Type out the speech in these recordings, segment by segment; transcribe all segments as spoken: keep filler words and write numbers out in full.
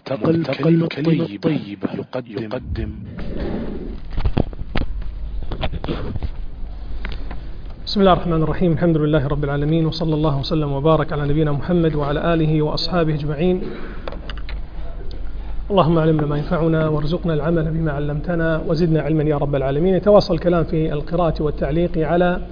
ملتقى الكلمة الطيبة يقدم, يقدم بسم الله الرحمن الرحيم. الحمد لله رب العالمين، وصلى الله وسلم وبارك على نبينا محمد وعلى آله وأصحابه أجمعين. اللهم علمنا ما ينفعنا وارزقنا العمل بما علمتنا وزدنا علما يا رب العالمين. يتواصل الكلام في القراءة والتعليق على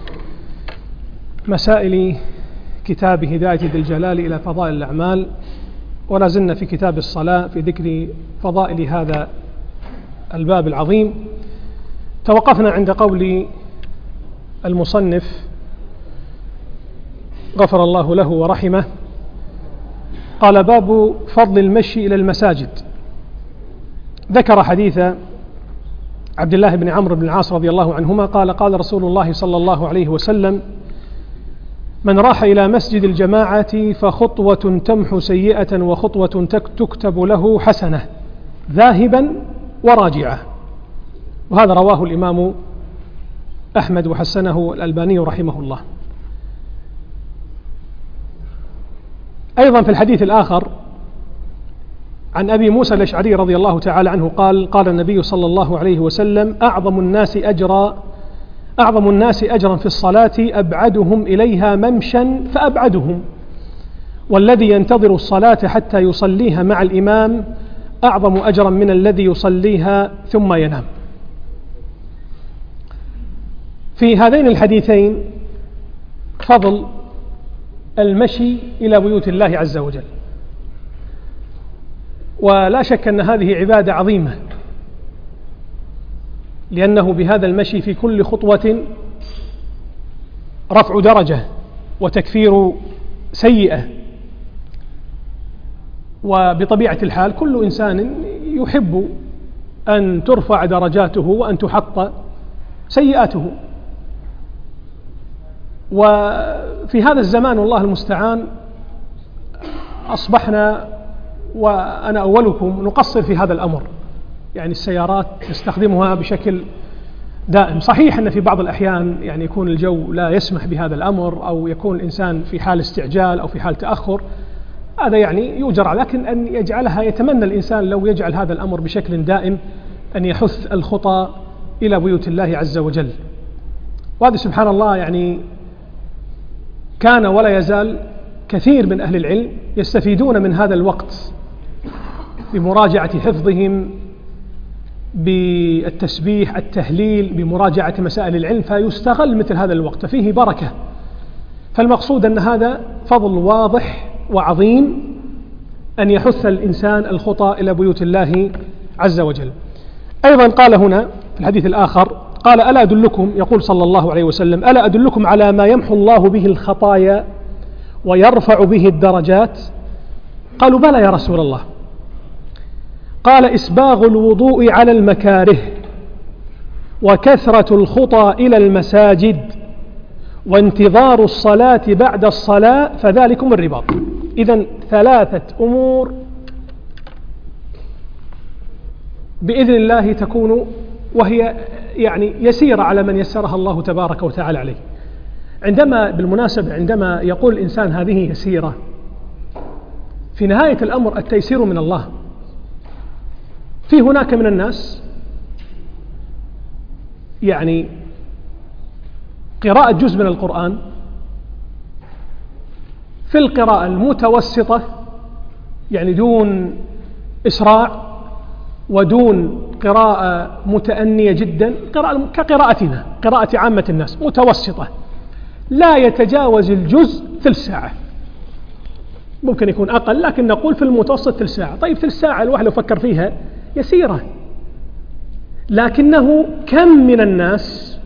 مسائل كتاب هداية ذي الجلال إلى فضائل الأعمال، ولا زلنا في كتاب الصلاة في ذكر فضائل هذا الباب العظيم. توقفنا عند قول المصنف غفر الله له ورحمه، قال: باب فضل المشي إلى المساجد. ذكر حديث عبد الله بن عمرو بن العاص رضي الله عنهما قال: قال رسول الله صلى الله عليه وسلم: من راح إلى مسجد الجماعة فخطوة تمحو سيئة وخطوة تكتب له حسنة ذاهبا وراجعة. وهذا رواه الإمام أحمد وحسنه الألباني رحمه الله. أيضا في الحديث الآخر عن أبي موسى الأشعري رضي الله تعالى عنه قال: قال النبي صلى الله عليه وسلم: أعظم الناس أجرا أعظم الناس أجرا في الصلاة أبعدهم إليها ممشا فأبعدهم، والذي ينتظر الصلاة حتى يصليها مع الإمام أعظم أجرا من الذي يصليها ثم ينام. في هذين الحديثين فضل المشي إلى بيوت الله عز وجل، ولا شك أن هذه عبادة عظيمة، لأنه بهذا المشي في كل خطوة رفع درجة وتكفير سيئة. وبطبيعة الحال كل إنسان يحب أن ترفع درجاته وأن تحط سيئاته، وفي هذا الزمان والله المستعان أصبحنا وأنا أولكم نقصر في هذا الأمر، يعني السيارات نستخدمها بشكل دائم. صحيح أن في بعض الأحيان يعني يكون الجو لا يسمح بهذا الأمر، أو يكون الإنسان في حال استعجال أو في حال تأخر، هذا يعني يؤجر، لكن أن يجعلها يتمنى الإنسان لو يجعل هذا الأمر بشكل دائم، أن يحث الخطى إلى بيوت الله عز وجل. وهذا سبحان الله يعني كان ولا يزال كثير من أهل العلم يستفيدون من هذا الوقت بمراجعة حفظهم، بالتسبيح، التهليل، بمراجعة مسائل العلم، فيستغل مثل هذا الوقت فيه بركة. فالمقصود أن هذا فضل واضح وعظيم أن يحث الإنسان الخطى إلى بيوت الله عز وجل. أيضا قال هنا في الحديث الآخر قال: ألا أدلكم، يقول صلى الله عليه وسلم: ألا أدلكم على ما يمحو الله به الخطايا ويرفع به الدرجات؟ قالوا: بلى يا رسول الله. قال: إسباغ الوضوء على المكاره، وكثرة الخطى إلى المساجد، وانتظار الصلاة بعد الصلاة، فذلكم الرباط. إذن ثلاثة أمور بإذن الله تكون، وهي يعني يسيرة على من يسرها الله تبارك وتعالى عليه. عندما بالمناسبة عندما يقول الإنسان هذه يسيرة، في نهاية الأمر التيسير من الله. في هناك من الناس يعني قراءة جزء من القرآن في القراءة المتوسطة، يعني دون إسراع ودون قراءة متأنية جدا، قراءة كقراءتنا، قراءة عامة الناس، متوسطة، لا يتجاوز الجزء ثلث ساعة، ممكن يكون أقل، لكن نقول في المتوسط ثلث ساعة. طيب ثلث ساعة الواحد لو فكر فيها يسيرة، لكنه كم من الناس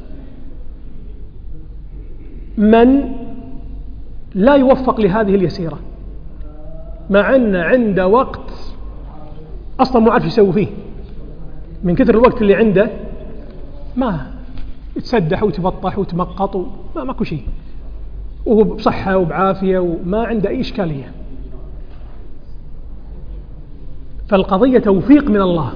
من لا يوفق لهذه اليسيرة، مع أن عنده وقت أصلا ما عارف يسوي فيه من كثر الوقت اللي عنده، ما يتسدح ويتبطح ويتمقط وما ماكو شيء، وهو بصحة وبعافية وما عنده أي إشكالية. فالقضية توفيق من الله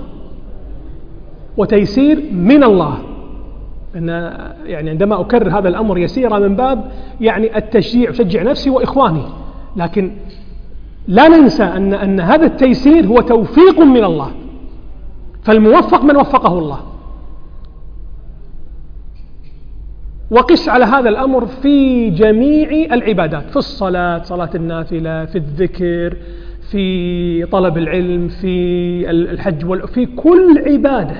وتيسير من الله. أن يعني عندما أكرر هذا الأمر يسير من باب يعني التشجيع، أشجع نفسي وإخواني، لكن لا ننسى أن, أن هذا التيسير هو توفيق من الله، فالموفق من وفقه الله. وقس على هذا الأمر في جميع العبادات، في الصلاة، صلاة النافلة، في الذكر، في طلب العلم، في الحج، في كل عبادة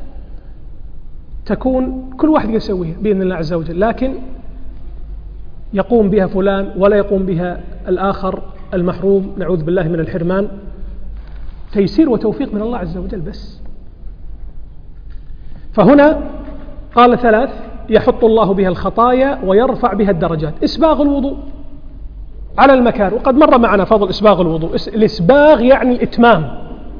تكون كل واحد يسويها بإذن الله عز وجل، لكن يقوم بها فلان ولا يقوم بها الآخر المحروم، نعوذ بالله من الحرمان. تيسير وتوفيق من الله عز وجل بس. فهنا قال ثلاث يحط الله بها الخطايا ويرفع بها الدرجات. إسباغ الوضوء على المكاره، وقد مر معنا فضل إسباغ الوضوء. الإسباغ يعني الإتمام،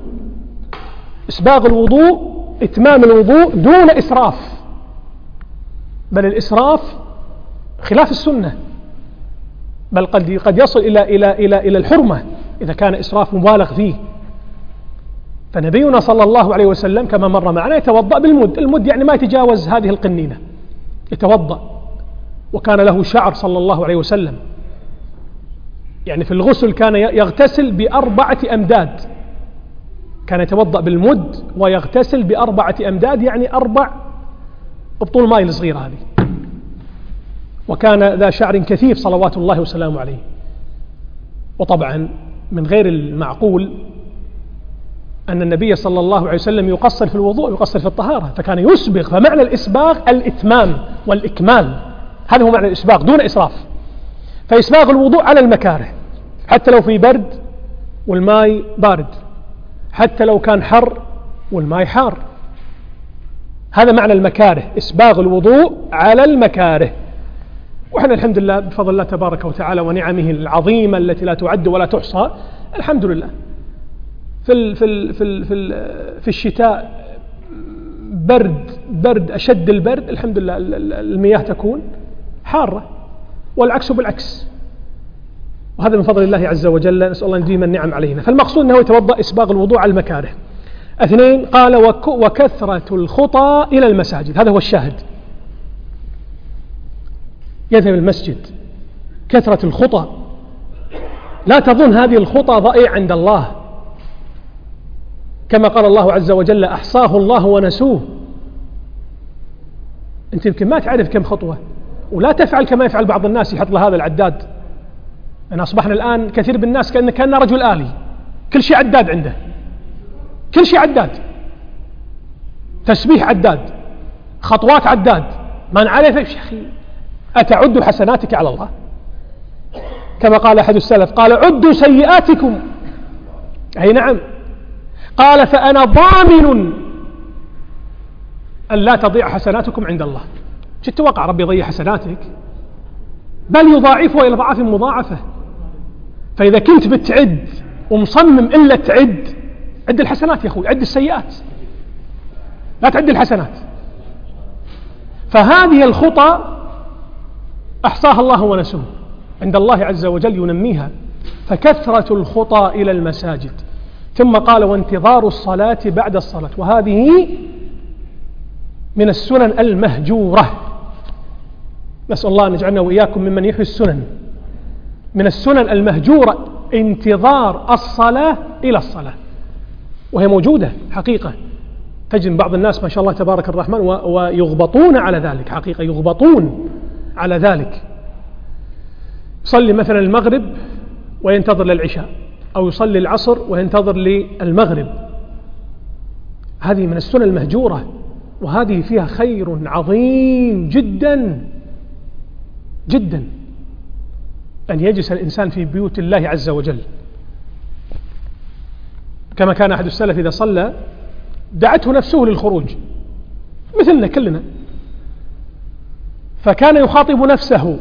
إسباغ الوضوء إتمام الوضوء دون إسراف، بل الإسراف خلاف السنة، بل قد قد يصل إلى إلى إلى إلى الحرمة إذا كان إسراف مبالغ فيه. فنبينا صلى الله عليه وسلم كما مر معنا يتوضأ بالمد، المد يعني ما يتجاوز هذه القنينة، يتوضأ. وكان له شعر صلى الله عليه وسلم، يعني في الغسل كان يغتسل بأربعة أمداد، كان يتوضأ بالمد ويغتسل بأربعة أمداد، يعني أربع بطول ماء الصغيرة هذه. وكان ذا شعر كثيف صلوات الله وسلامه عليه. وطبعا من غير المعقول أن النبي صلى الله عليه وسلم يقصر في الوضوء ويقصر في الطهارة، فكان يسبغ. فمعنى الإسباغ الإتمام والإكمال، هذا هو معنى الإسباغ دون إسراف. فإسباغ الوضوء على المكاره، حتى لو في برد والماء بارد، حتى لو كان حر والماء حار، هذا معنى المكاره، إسباغ الوضوء على المكاره. وإحنا الحمد لله بفضل الله تبارك وتعالى ونعمه العظيمة التي لا تعد ولا تحصى، الحمد لله في ال في ال في ال في, ال في الشتاء برد برد أشد البرد، الحمد لله المياه تكون حارة، والعكس بالعكس، وهذا من فضل الله عز وجل، نسأل الله أن يديم النعم علينا. فالمقصود أنه يتوضأ إسباغ الوضوء على المكاره. اثنين، قال وكثرة الخطى إلى المساجد، هذا هو الشاهد. يذهب المسجد، كثرة الخطى، لا تظن هذه الخطى ضئيع عند الله، كما قال الله عز وجل أحصاه الله ونسوه. أنت يمكن ما تعرف كم خطوة، ولا تفعل كما يفعل بعض الناس، يحط له هذا العداد. أنا أصبحنا الآن كثير بالناس كأنه كان رجل آلي، كل شيء عداد عنده، كل شيء عداد، تسبيح عداد، خطوات عداد، ما نعرف يا أخي. أتعد حسناتك على الله؟ كما قال أحد السلف، قال عدوا سيئاتكم، أي نعم، قال فأنا ضامن أن لا تضيع حسناتكم عند الله. شو تتوقع ربي يضيع حسناتك؟ بل يضاعفها إلى أضعاف مضاعفة. فإذا كنت بتعد ومصمم إلا تعد، عد الحسنات يا أخوي، عد السيئات، لا تعد الحسنات. فهذه الخطى أحصاها الله ونسوه، عند الله عز وجل ينميها. فكثرة الخطى إلى المساجد. ثم قال وانتظار الصلاة بعد الصلاة، وهذه من السنن المهجورة، نسأل الله أن يجعلنا وإياكم ممن يحيي السنن. من السنن المهجورة انتظار الصلاة إلى الصلاة، وهي موجودة حقيقة. تجد بعض الناس ما شاء الله تبارك الرحمن ويغبطون على ذلك، حقيقة يغبطون على ذلك. يصلي مثلا المغرب وينتظر للعشاء، أو يصلي العصر وينتظر للمغرب. هذه من السنن المهجورة، وهذه فيها خير عظيم جدا جدا، أن يجلس الإنسان في بيوت الله عز وجل. كما كان أحد السلف إذا صلى دعته نفسه للخروج، مثلنا كلنا، فكان يخاطب نفسه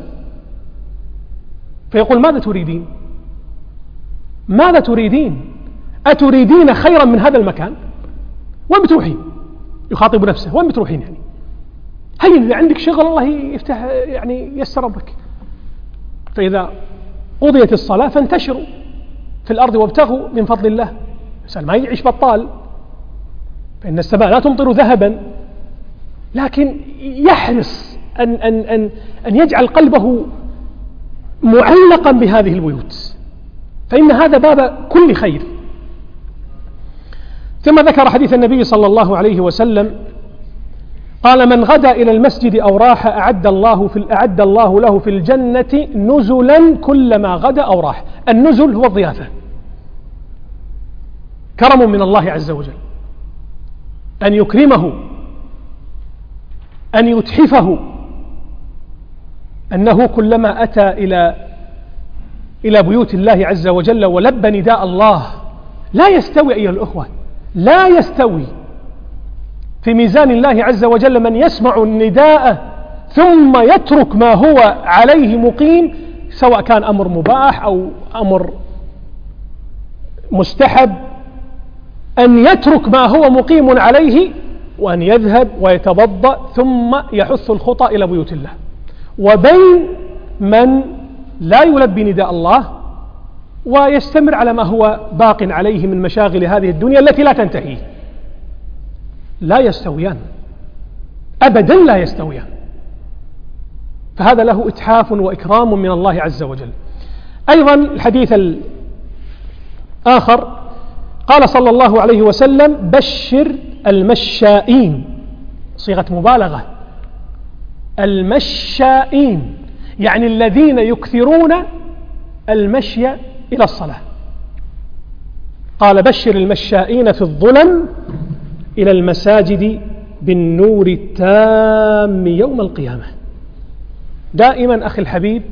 فيقول ماذا تريدين؟ ماذا تريدين؟ أتريدين خيرا من هذا المكان؟ وين بتروحين؟ يخاطب نفسه، وين بتروحين يعني؟ هيا إذا عندك شغل الله يفتح يعني يسر أمرك. فإذا قضيت الصلاة فانتشروا في الأرض وابتغوا من فضل الله. الإنسان ما يعيش بطال، فإن السماء لا تمطر ذهبا، لكن يحرص أن, أن, أن, أن يجعل قلبه معلقا بهذه البيوت، فإن هذا باب كل خير. ثم ذكر حديث النبي صلى الله عليه وسلم قال: من غدا إلى المسجد أو راح أعد الله في أعد الله له في الجنة نزلا كلما غدا أو راح. النزل هو الضيافة، كرم من الله عز وجل، أن يكرمه، أن يتحفه، أنه كلما أتى إلى إلى بيوت الله عز وجل ولبى نداء الله. لا يستوي أيها الأخوة، لا يستوي في ميزان الله عز وجل من يسمع النداء ثم يترك ما هو عليه مقيم، سواء كان أمر مباح أو أمر مستحب، أن يترك ما هو مقيم عليه وأن يذهب ويتوضأ ثم يحث الخطى إلى بيوت الله. وبين من لا يلبي نداء الله ويستمر على ما هو باق عليه من مشاغل هذه الدنيا التي لا تنتهي، لا يستويان أبدا، لا يستويان. فهذا له إتحاف وإكرام من الله عز وجل. أيضا الحديث الآخر قال صلى الله عليه وسلم: بشر المشائين، صيغة مبالغة، المشائين يعني الذين يكثرون المشي إلى الصلاة. قال: بشر المشائين في الظلم إلى المساجد بالنور التام يوم القيامة. دائما أخي الحبيب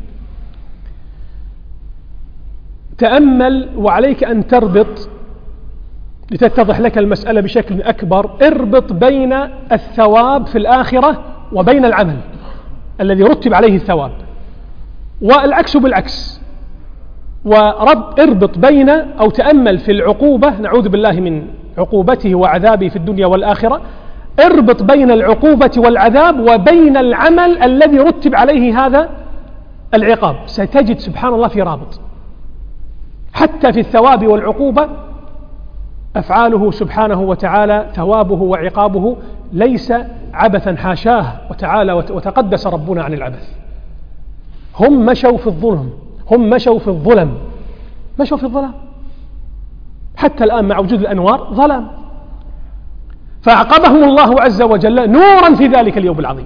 تأمل، وعليك أن تربط لتتضح لك المسألة بشكل أكبر. اربط بين الثواب في الآخرة وبين العمل الذي رتب عليه الثواب، والعكس بالعكس. ورب اربط بين أو تأمل في العقوبة، نعوذ بالله من عقوبته وعذابه في الدنيا والآخرة، اربط بين العقوبة والعذاب وبين العمل الذي رتب عليه هذا العقاب، ستجد سبحان الله في رابط. حتى في الثواب والعقوبة أفعاله سبحانه وتعالى، ثوابه وعقابه ليس عبثا، حاشاه وتعالى وتقدس ربنا عن العبث. هم مشوا في الظلم، هم مشوا في الظلم، مشوا في الظلام حتى الآن مع وجود الأنوار ظلام، فأعقبهم الله عز وجل نورا في ذلك اليوم العظيم.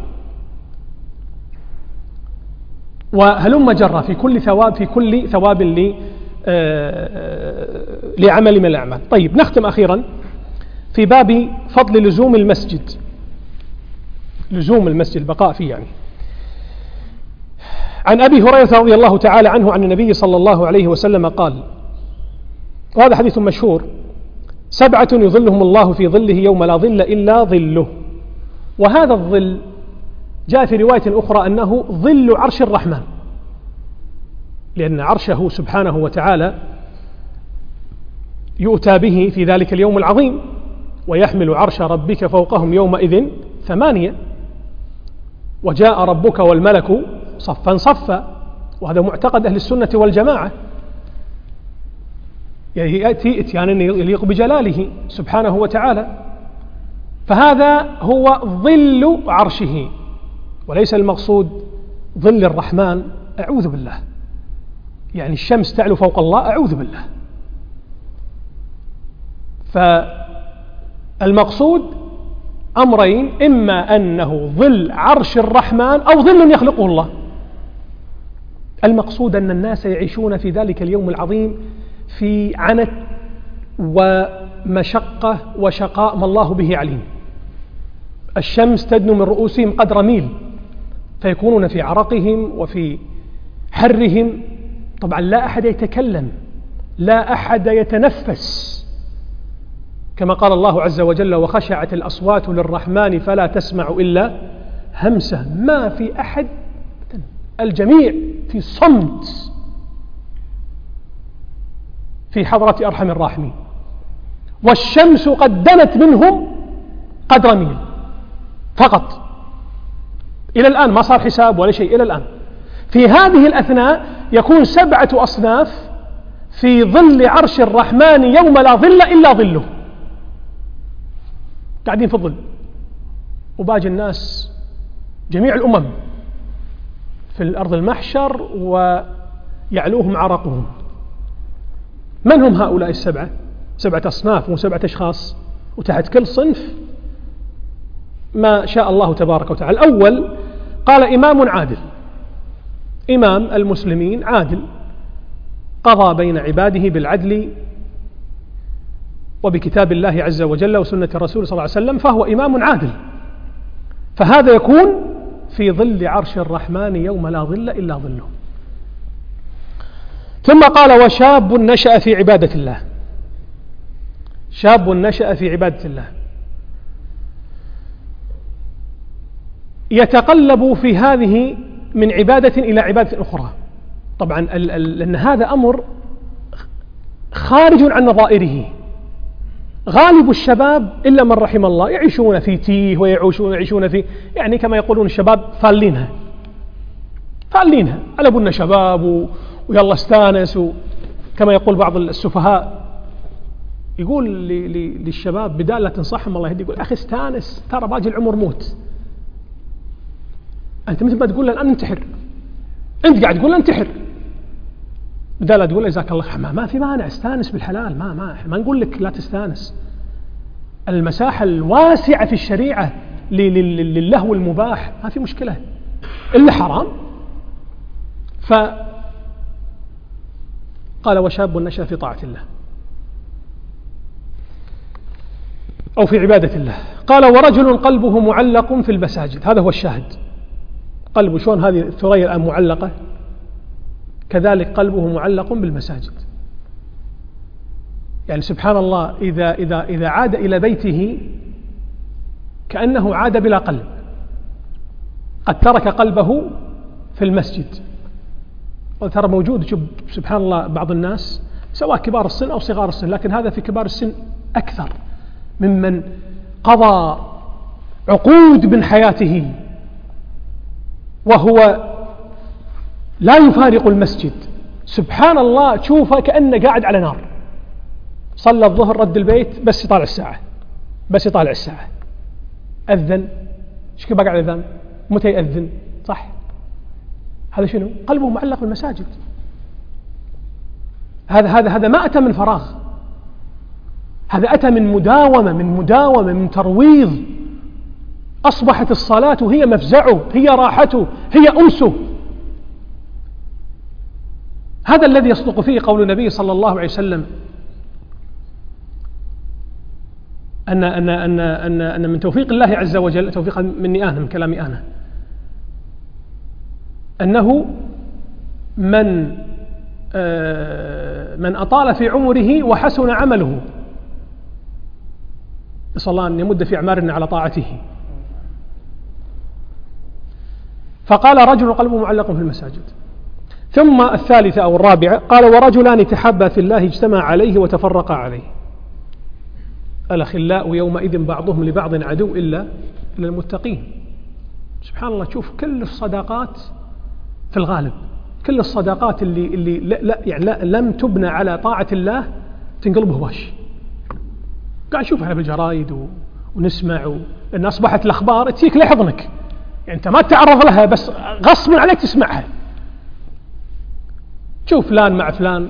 وهلم جرى في كل ثواب، في كل ثواب ل لعمل من الأعمال. طيب، نختم أخيرا في باب فضل لزوم المسجد، لزوم المسجد، البقاء فيه يعني. عن أبي هريرة رضي الله تعالى عنه عن النبي صلى الله عليه وسلم قال، وهذا حديث مشهور: سبعة يظلهم الله في ظله يوم لا ظل إلا ظله. وهذا الظل جاء في رواية أخرى أنه ظل عرش الرحمن، لأن عرشه سبحانه وتعالى يؤتى به في ذلك اليوم العظيم، ويحمل عرش ربك فوقهم يومئذ ثمانية، وجاء ربك والملك صفا صفا. وهذا معتقد أهل السنة والجماعة، يعني يأتي إتيانا يليق بجلاله سبحانه وتعالى. فهذا هو ظل عرشه، وليس المقصود ظل الرحمن، أعوذ بالله، يعني الشمس تعلو فوق الله، أعوذ بالله. فالمقصود أمرين: إما أنه ظل عرش الرحمن أو ظل يخلقه الله. المقصود أن الناس يعيشون في ذلك اليوم العظيم في عنت ومشقة وشقاء ما الله به عليم. الشمس تدنو من رؤوسهم قدر ميل، فيكونون في عرقهم وفي حرهم. طبعا لا أحد يتكلم، لا أحد يتنفس، كما قال الله عز وجل: وخشعت الأصوات للرحمن فلا تسمع إلا همسة. ما في أحد، الجميع في صمت في حضرة أرحم الراحمين. والشمس قد دنت منهم قدر ميل فقط، إلى الآن ما صار حساب ولا شيء إلى الآن. في هذه الأثناء يكون سبعة أصناف في ظل عرش الرحمن يوم لا ظل إلا ظله، قاعدين في الظل، وباقي الناس جميع الأمم في الأرض المحشر ويعلوهم عرقهم. من هم هؤلاء السبعة؟ سبعة أصناف وسبعة أشخاص، وتحت كل صنف ما شاء الله تبارك وتعالى. الأول قال إمام عادل، إمام المسلمين عادل، قضى بين عباده بالعدل وبكتاب الله عز وجل وسنة الرسول صلى الله عليه وسلم، فهو إمام عادل، فهذا يكون في ظل عرش الرحمن يوم لا ظل إلا ظله. ثم قال وشاب نشأ في عبادة الله، شاب نشأ في عبادة الله يتقلب في هذه من عبادة إلى عبادة أخرى. طبعا لأن هذا أمر خارج عن نظائره. غالب الشباب إلا من رحم الله يعيشون في تيه ويعيشون يعيشون في يعني كما يقولون الشباب فالينها فالينها على بنا شباب ويلا استانس، كما يقول بعض السفهاء يقول للشباب بدال لا تنصحهم الله يهدي، يقول أخي استانس ترى باقي العمر موت. أنت مثل ما تقول له الآن انتحر، أنت قاعد تقول له انتحر، بدال لا تقول له جزاك الله خير ما, ما في مانع استانس بالحلال، ما ما ما نقول لك لا تستانس. المساحة الواسعة في الشريعة للهو المباح ما في مشكلة إلا حرام. فقال وشاب نشأ في طاعة الله أو في عبادة الله. قال ورجل قلبه معلق في المساجد، هذا هو الشاهد. قلبه شلون هذه الثريا الآن معلقة، كذلك قلبه معلق بالمساجد. يعني سبحان الله إذا, إذا, إذا عاد إلى بيته كأنه عاد بلا قلب، قد ترك قلبه في المسجد. وترى موجود شوف سبحان الله بعض الناس سواء كبار السن أو صغار السن، لكن هذا في كبار السن أكثر ممن قضى عقود من حياته وهو لا يفارق المسجد. سبحان الله تشوفه كأنه قاعد على نار، صلى الظهر رد البيت بس يطالع الساعة بس يطالع الساعة أذن ايش كيف بقى الأذان متى يأذن صح. هذا شنو؟ قلبه معلق بالمساجد. هذا هذا هذا ما أتى من فراغ، هذا أتى من مداومة من مداومة من ترويض. أصبحت الصلاة هي مفزعه، هي راحته، هي أنسه. هذا الذي يصدق فيه قول النبي صلى الله عليه وسلم أن أن أن أن أن من توفيق الله عز وجل، توفيقا مني أنا من كلامي أنا، أنه من من أطال في عمره وحسن عمله، نسأل الله أن يمد في أعمارنا على طاعته. فقال رجل قلبه معلق في المساجد. ثم الثالثة أو الرابعة قال ورجلان تحابا في الله اجتمع عليه وتفرقا عليه، الأخلاء يومئذ بعضهم لبعض عدو إلا للمتقين. سبحان الله تشوف كل الصداقات في الغالب، كل الصداقات اللي اللي لا لا يعني لا لم تبنى على طاعة الله تنقلب هواش. قاعد نشوف احنا بالجرايد ونسمع و... لأن أصبحت الأخبار تجيك لحضنك، يعني أنت ما تتعرض لها بس غصبا عليك تسمعها. تشوف فلان مع فلان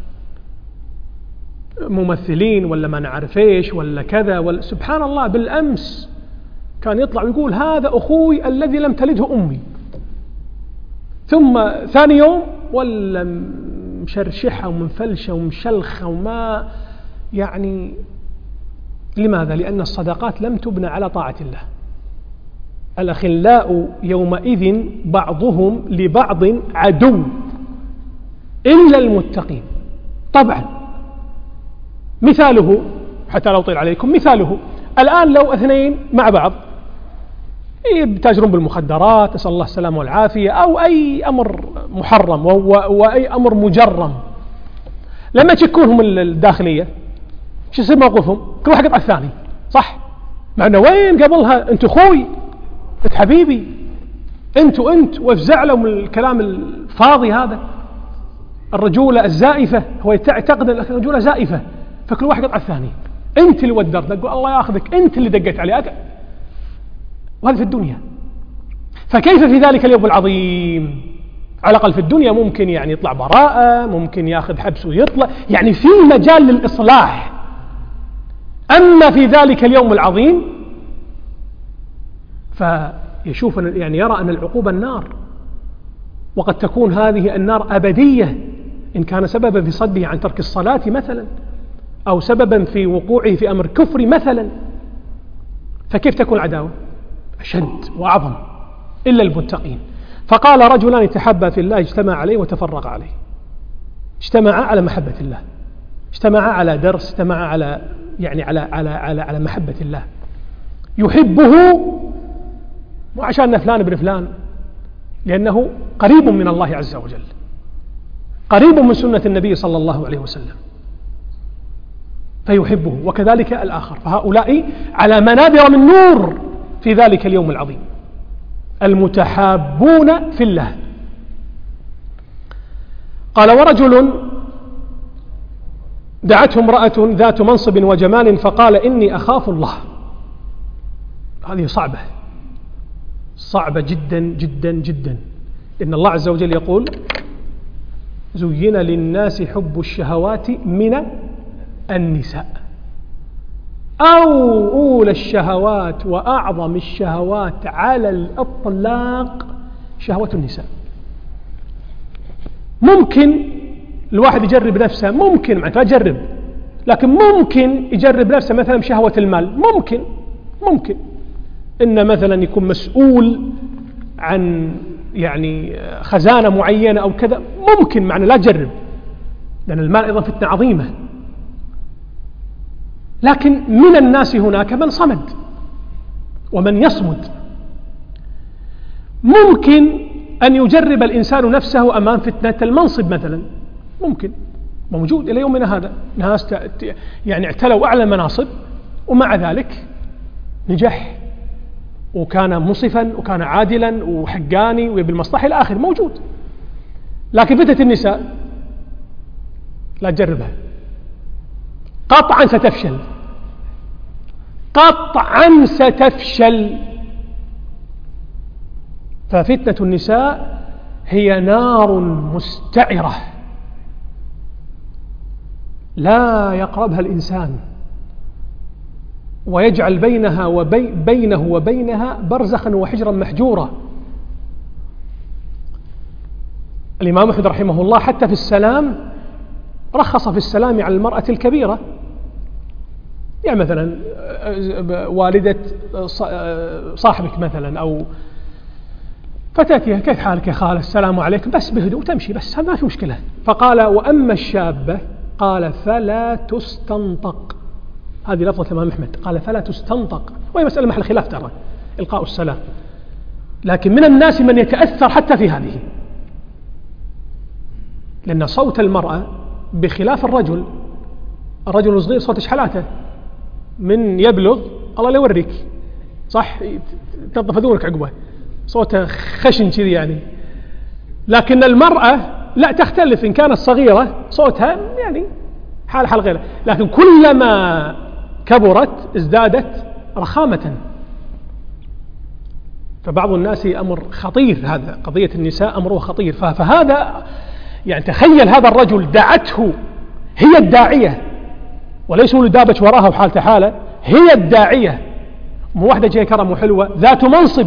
ممثلين ولا ما نعرف ايش ولا كذا ولا سبحان الله. بالأمس كان يطلع ويقول هذا أخوي الذي لم تلده أمي، ثم ثاني يوم ولا مشرشحة ومنفلشة ومشلخة وما يعني. لماذا؟ لأن الصداقات لم تبنى على طاعة الله. الأخلاء يومئذ بعضهم لبعض عدو إلا المتقين. طبعا مثاله حتى لو طيل عليكم، مثاله الآن لو اثنين مع بعض يتاجرون بالمخدرات نسأل الله السلامة والعافية أو أي أمر محرم وأي أمر مجرم، لما تشكونهم الداخلية شو يصير موقفهم؟ كل واحد يقطع الثاني صح؟ مع أنه وين قبلها أنت أخوي أنت حبيبي أنت وأنت وافزع لهم الكلام الفاضي هذا. الرجولة الزائفة هو يعتقد أن الرجولة زائفة، فكل واحد يقطع الثاني. أنت اللي ودرت نقول الله يأخذك، أنت اللي دقت عليه، وهذا في الدنيا. فكيف في ذلك اليوم العظيم على الأقل في الدنيا ممكن يعني يطلع براءة، ممكن ياخذ حبس ويطلع، يعني في مجال للإصلاح. أما في ذلك اليوم العظيم فيشوف يعني يرى أن العقوبة النار، وقد تكون هذه النار أبدية إن كان سببا في صده عن ترك الصلاة مثلا، أو سببا في وقوعه في أمر كفر مثلا. فكيف تكون العداوة؟ أشد وأعظم إلا المتقين. فقال رجلان تحابا في الله اجتمع عليه وتفرق عليه. اجتمع على محبة الله، اجتمع على درس، اجتمع على يعني على على على على محبة الله، يحبه مو عشان فلان ابن فلان، لأنه قريب من الله عز وجل، قريب من سنة النبي صلى الله عليه وسلم، فيحبه. وكذلك الآخر. فهؤلاء على منابر من نور في ذلك اليوم العظيم، المتحابون في الله. قال ورجل دعته امرأة ذات منصب وجمال فقال إني أخاف الله. هذه صعبة صعبة جدا جدا جدا، إن الله عز وجل يقول زين للناس حب الشهوات من النساء، أو أولى الشهوات وأعظم الشهوات على الإطلاق شهوة النساء. ممكن الواحد يجرب نفسه، ممكن ما تجرب، لكن ممكن يجرب نفسه مثلا بشهوة المال، ممكن ممكن إن مثلا يكون مسؤول عن يعني خزانة معينة أو كذا، ممكن، معنى لا تجرب، لأن المال أيضا فتنة عظيمة. لكن من الناس هناك من صمد ومن يصمد. ممكن أن يجرب الإنسان نفسه أمام فتنة المنصب مثلا، ممكن، موجود إلى يومنا هذا، ناس يعني اعتلوا أعلى المناصب ومع ذلك نجح وكان منصفا وكان عادلا وحقاني وبالمصلحة إلى آخر، موجود. لكن فتنة النساء لا تجربها، قطعا ستفشل، قطعا ستفشل. ففتنة النساء هي نار مستعرة لا يقربها الإنسان، ويجعل بينها وبينه وبينها برزخا وحجرا محجورا. الإمام أحمد رحمه الله حتى في السلام رخص في السلام على المرأة الكبيرة، يعني مثلا والدة صاحبك مثلا أو فتاتها كيف حالك يا خالة السلام عليكم، بس بهدوء تمشي، بس ما في مشكلة. فقال وأما الشابة قال فلا تستنطق، هذه لفظة الإمام أحمد، قال فلا تستنطق، وهي مسألة محل خلاف ترى إلقاء السلام، لكن من الناس من يتأثر حتى في هذه، لأن صوت المرأة بخلاف الرجل. الرجل الصغير صوت شحلاته من يبلغ الله لا يوريك، صح، تنظف هذونك عقبه، صوتها خشن كذي يعني. لكن المرأة لا تختلف، إن كانت صغيرة صوتها يعني حال حال غيره، لكن كلما كبرت ازدادت رخامة. فبعض الناس أمر خطير، هذا قضية النساء أمره خطير. فهذا يعني تخيل هذا الرجل دعته، هي الداعية وليس اللي دابت وراها وحالته حالة، هي الداعية، مو واحدة جاية كرم وحلوة ذات منصب.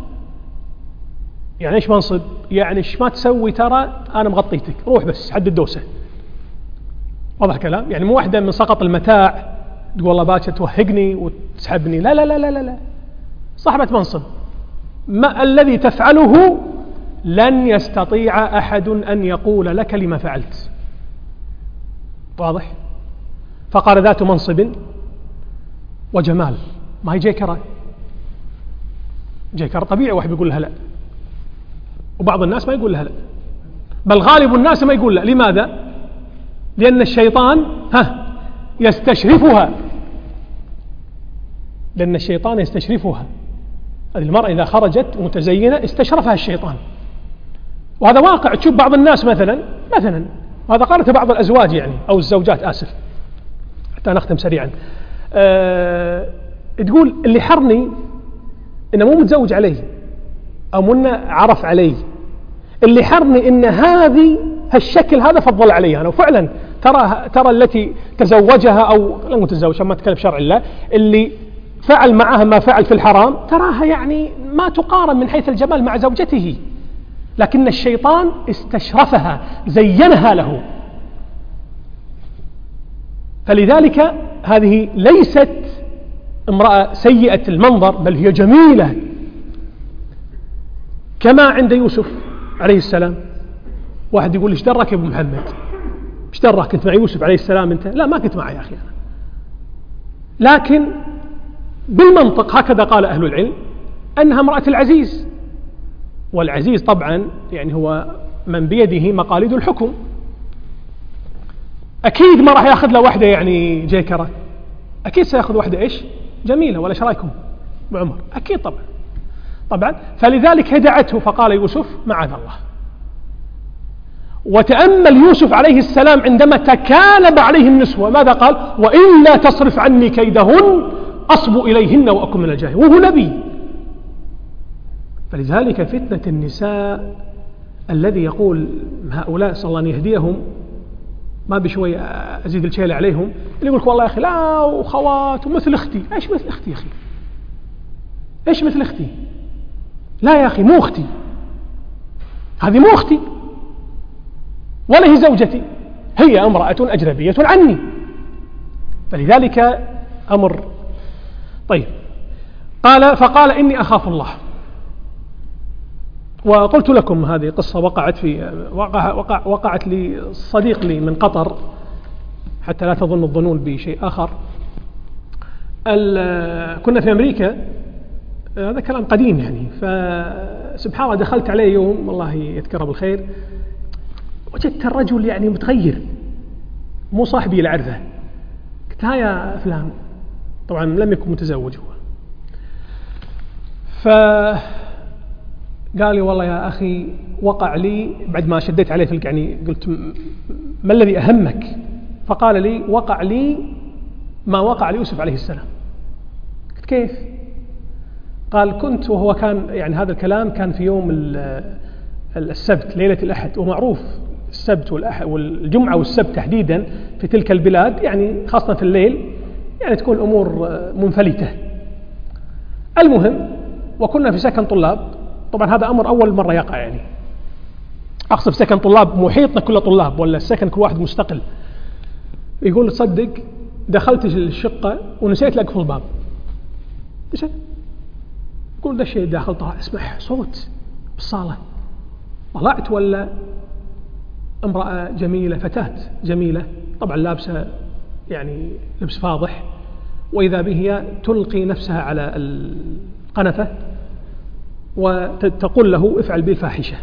يعني إيش منصب؟ يعني إيش ما تسوي ترى أنا مغطيتك، روح بس حد الدوسة. واضح كلام؟ يعني مو واحدة من سقط المتاع تقول والله باكر توهقني وتسحبني، لا لا لا لا لا، صاحبة منصب. ما الذي تفعله لن يستطيع أحد أن يقول لك لما فعلت. واضح؟ فقال ذات منصب وجمال، ما هي جيكرة، جيكرة طبيعي واحد بيقول لها لا، وبعض الناس ما يقول لها لا، بل غالب الناس ما يقول لا. لماذا؟ لأن الشيطان ها يستشرفها، لأن الشيطان يستشرفها. هذه المرأة إذا خرجت متزينة استشرفها الشيطان، وهذا واقع. تشوف بعض الناس مثلا مثلا وهذا قالته بعض الأزواج يعني أو الزوجات، آسف حتى نختم سريعا، أه تقول اللي حرني إنه مو متزوج عليه أو منا عرف عليه، اللي حرني إن هذه هالشكل هذا فضل علي أنا. وفعلا ترى ترى التي تزوجها أو لم تتزوج ما تكلم شرع الله اللي فعل معها ما فعل في الحرام تراها يعني ما تقارن من حيث الجمال مع زوجته، لكن الشيطان استشرفها زينها له. فلذلك هذه ليست امرأة سيئة المنظر بل هي جميلة، كما عند يوسف عليه السلام. واحد يقول ايش دراك يا ابو محمد؟ ايش دراك كنت مع يوسف عليه السلام انت؟ لا ما كنت معه يا اخي انا. لكن بالمنطق هكذا قال اهل العلم انها امرأة العزيز، والعزيز طبعا يعني هو من بيده مقاليد الحكم. اكيد ما راح ياخذ له واحده يعني جيكره، اكيد سياخذ واحده ايش؟ جميله. ولا ايش رايكم ابو عمر؟ اكيد طبعا طبعا. فلذلك هدعته فقال يوسف معاذ الله. وتأمل يوسف عليه السلام عندما تكالب عليه النسوة ماذا قال؟ وإلا تصرف عني كيدهن أصب إليهن وأكن من الجاهلين، وهو نبي. فلذلك فتنة النساء الذي يقول هؤلاء صلى الله أن يهديهم ما بشوي أزيد الشيل عليهم، اللي يقول والله يا أخي لا وخوات ومثل أختي. إيش مثل أختي يا أخي؟ إيش مثل أختي؟ لا يا أخي مو أختي، هذه مو أختي ولا هي زوجتي، هي امرأة أجنبية عني. فلذلك أمر. طيب قال فقال إني أخاف الله. وقلت لكم هذه قصة وقعت في وقع وقع وقعت لي صديق لي من قطر، حتى لا تظن الظنون بشيء آخر. كنا في أمريكا، هذا كلام قديم يعني. فسبحان الله دخلت عليه يوم الله يذكره بالخير، وجدت الرجل يعني متغير، مو صاحبي لعرفه. قلت ها يا فلان، طبعا لم يكن متزوج هو. فقال لي والله يا أخي وقع لي، بعد ما شديت عليه في يعني قلت ما الذي أهمك؟ فقال لي وقع لي ما وقع ليوسف عليه السلام. قلت كيف؟ قال كنت، وهو كان يعني هذا الكلام كان في يوم السبت ليلة الأحد، ومعروف السبت والأحد والجمعة والسبت تحديدا في تلك البلاد يعني خاصة في الليل يعني تكون الأمور منفلتة. المهم وكنا في سكن طلاب، طبعا هذا أمر أول مرة يقع يعني، أقصد سكن طلاب محيطنا كله طلاب ولا السكن كل واحد مستقل. يقول تصدق دخلت الشقة ونسيت لأقفل الباب. نسيت. يقول ده الشيء داخل طالع اسمع صوت بالصالة، طلعت ولا امرأة جميلة، فتاة جميلة طبعا لابسة يعني لبس فاضح، وإذا به تلقي نفسها على القنفة وتقول له افعل بي الفاحشة.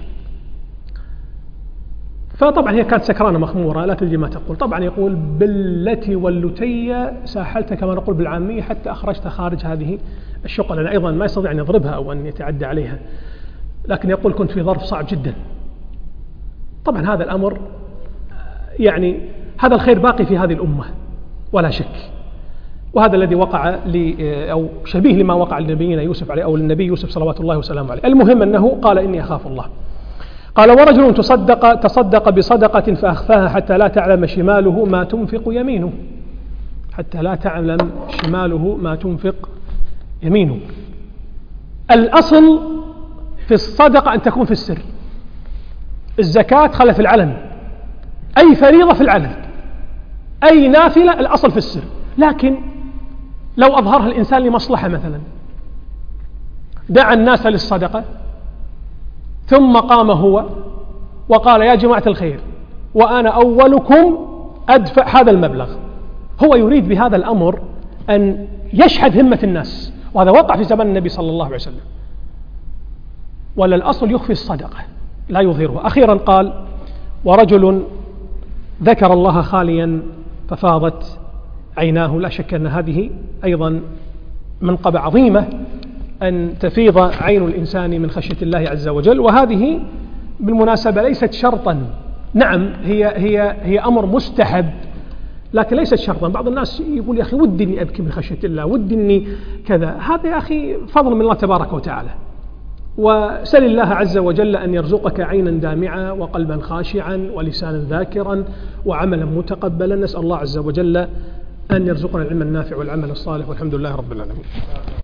فطبعا هي كانت سكرانة مخمورة لا تدري ما تقول. طبعا يقول بالتي واللتي ساحلتها كما نقول بالعامية حتى أخرجتها خارج هذه الشقة، لأن أيضا ما يستطيع أن يضربها أو أن يتعدى عليها، لكن يقول كنت في ظرف صعب جدا. طبعا هذا الأمر يعني هذا الخير باقي في هذه الأمة ولا شك، وهذا الذي وقع لي أو شبيه لما وقع لنبينا يوسف عليه أو للنبي يوسف صلوات الله وسلامه عليه. المهم أنه قال إني أخاف الله. قال ورجل تصدق تصدق بصدقة فأخفاها حتى لا تعلم شماله ما تنفق يمينه، حتى لا تعلم شماله ما تنفق يمينه. الأصل في الصدقة أن تكون في السر، الزكاة خلف في العلن، أي فريضة في العلن، أي نافلة الأصل في السر. لكن لو أظهرها الإنسان لمصلحة مثلا، دعا الناس للصدقة ثم قام هو وقال يا جماعة الخير وأنا أولكم أدفع هذا المبلغ، هو يريد بهذا الأمر أن يشحذ همة الناس، وهذا وقع في زمن النبي صلى الله عليه وسلم. ولا الأصل يخفي الصدقة لا يظهرها. أخيرا قال ورجل ذكر الله خاليا ففاضت عيناه. لا شك أن هذه أيضا منقبة عظيمة أن تفيض عين الإنسان من خشية الله عز وجل، وهذه بالمناسبة ليست شرطا. نعم هي هي هي أمر مستحب لكن ليست شرطا. بعض الناس يقول يا أخي ودي إني أبكي من خشية الله، ودي إني كذا. هذا يا أخي فضل من الله تبارك وتعالى، وسل الله عز وجل أن يرزقك عينا دامعة وقلبا خاشعا ولسانا ذاكرا وعملا متقبلا. نسأل الله عز وجل أن يرزقنا العلم النافع والعمل الصالح، والحمد لله رب العالمين.